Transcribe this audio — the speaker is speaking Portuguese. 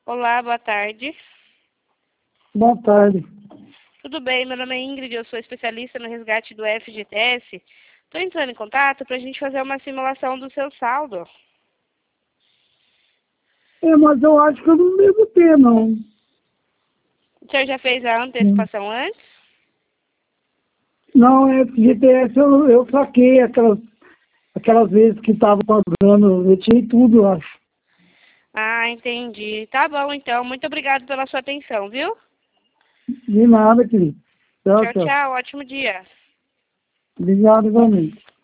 Olá, boa tarde. Boa tarde. Tudo bem? Meu nome é Ingrid, eu sou especialista no resgate do FGTS. Estou entrando em contato para a gente fazer uma simulação do seu saldo. Mas eu acho que eu não devo ter, não. O senhor já fez a antecipação antes? Não, FGTS eu saquei aquelas vezes que estava pagando, eu tirei tudo, eu acho. Ah, entendi. Tá bom, então. Muito obrigado pela sua atenção, viu? De nada, querido. Tchau, Tchau, tchau. tchau. Ótimo dia. Obrigado, igualmente.